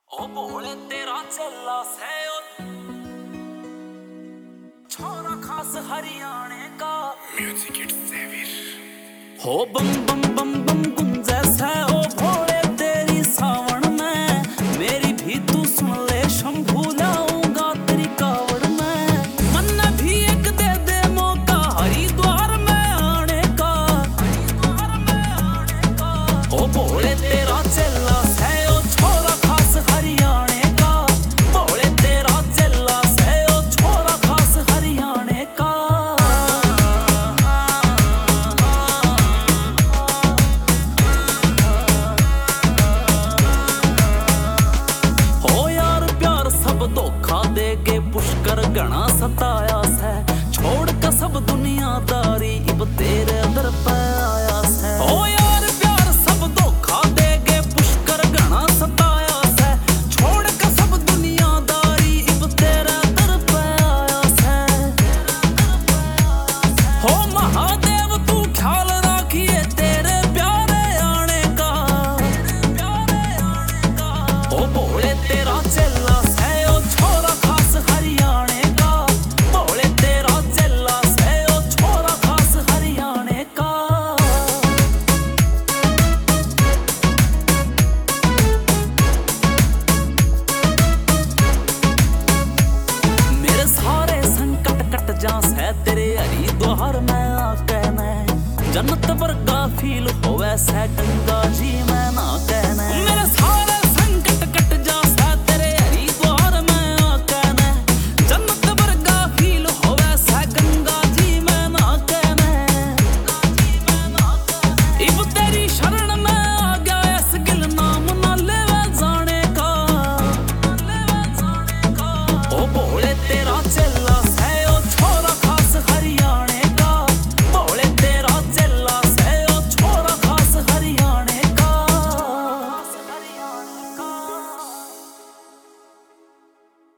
ओ भोले तेरा चेला से छोरा खास हरियाणे का म्यूजिक इट्स सेवियर हो बम बम बम बम गुंजे से ओ भोले तेरी सावन में मेरी भी तू सुन ले शंभू लाऊंगा तेरी कावड़ में मन भी एक दे दे मौका हरिद्वार में आने का ओ भोले तेरा चेला से ओ छोरा खास हरियाणे का भोले तेरा चेला से ओ छोरा खास हरियाणे का धोखा देके पुष्कर गणा सताया से छोड़ के सब दुनियादारी अब तेरे दर पे आया से ओ यार प्यार सब धोखा देके पुष्कर गणा सताया से छोड़ के सब दुनियादारी अब तेरे दर पे आया से हो महादेव तू ख्याल रखिए तेरे प्यारे आने का ओ भोले तेरा चेला तेरे हरिद्वार में आके मैं जन्नत वर्गा फील होवे से